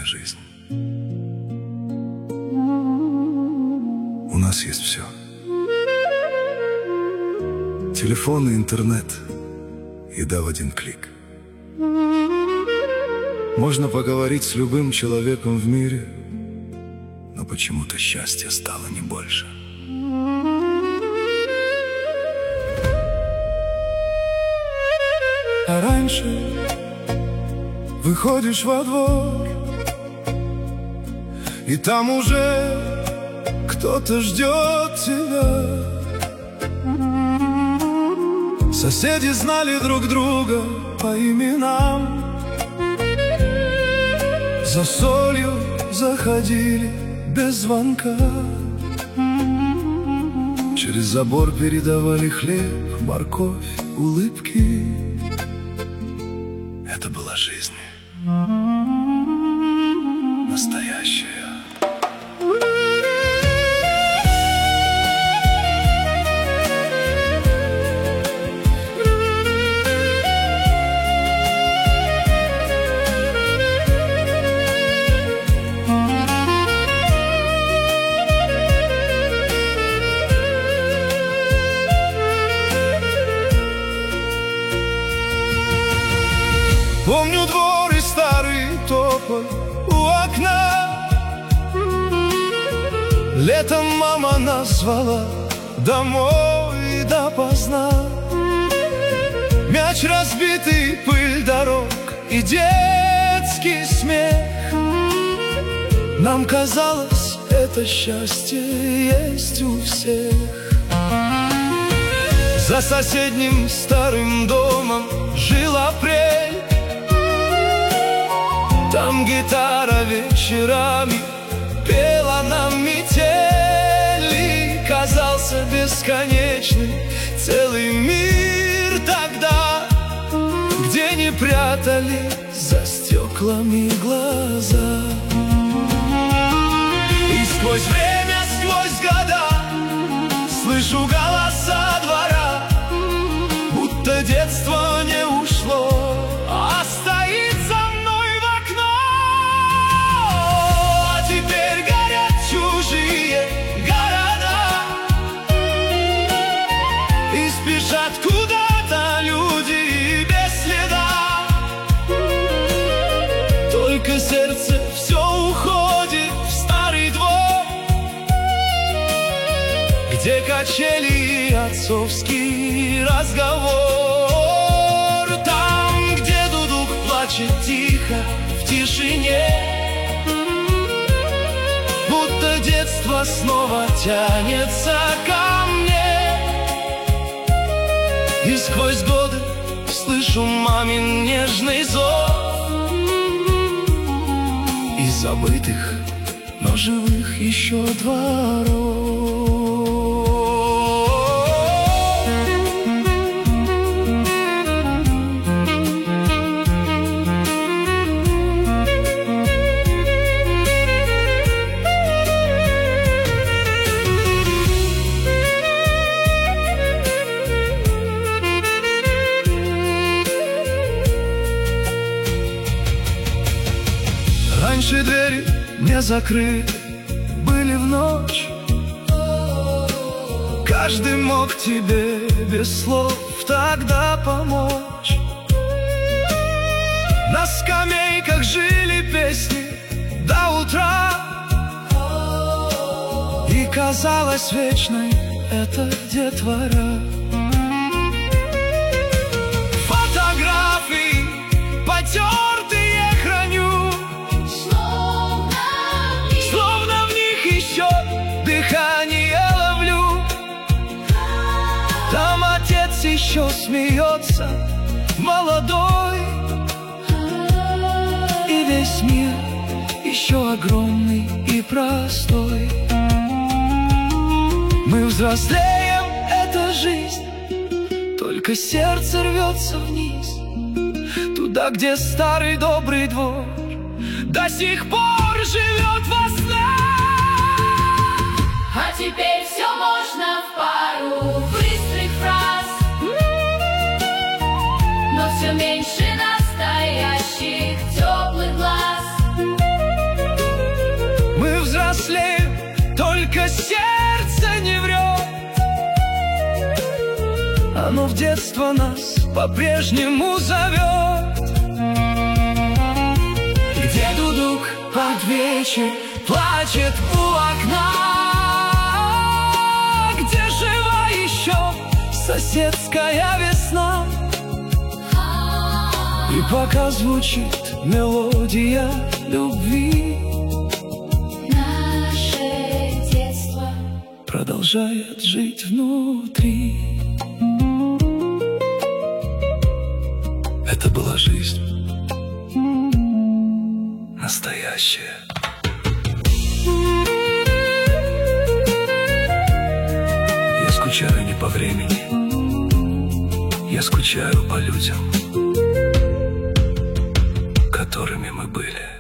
жизнь. У нас есть все. Телефон и интернет, еда в один клик. Можно поговорить с любым человеком в мире, но почему-то счастья стало не больше. А раньше выходишь во двор, и там уже кто-то ждет тебя. Соседи знали друг друга по именам, за солью заходили без звонка, через забор передавали хлеб, морковь, улыбки. Это была жизнь настоящая. Помню двор и старый тополь у окна. Летом мама нас звала домой допоздна. Мяч разбитый, пыль дорог и детский смех. Нам казалось, это счастье есть у всех. За соседним старым домом жил апрель. Там гитара вечерами пела нам метели. Казался бесконечным целый мир тогда, где не прятали за стеклами глаза. И сквозь время, сквозь года слышу голоса двора, будто детство не ушло, а стоит за мной в окно. А теперь горят чужие города, и спешат куда-то люди без следа. Только сердце все уходит в старый двор, где качели и отцовский разговор. Там, где дудук плачет тихо в тишине, будто детство снова тянется ко мне. И сквозь годы слышу мамин нежный зов из забытых, но живых еще дворов. Раньше двери не закрыты были в ночь, каждый мог тебе без слов тогда помочь. На скамейках жили песни до утра, и казалось вечной эта детвора. Фотографии потертые храню, словно в них еще дыхание ловлю. Там отец еще смеется, молодой, и весь мир еще огромный и простой. Мы взрослеем, это жизнь, только сердце рвется вниз, туда, где старый добрый двор до сих пор живет во сне. А теперь все можно в пару быстрых фраз, но все меньше настоящих теплых глаз. только сердце не врет. Оно в детство нас по-прежнему зовет. Где дудук под вечер плачет у окна, где жива еще соседская весна. И пока звучит мелодия любви, Наше детство продолжает жить внутри. Это была жизнь настоящая. Я скучаю не по времени, я скучаю по людям, которыми мы были.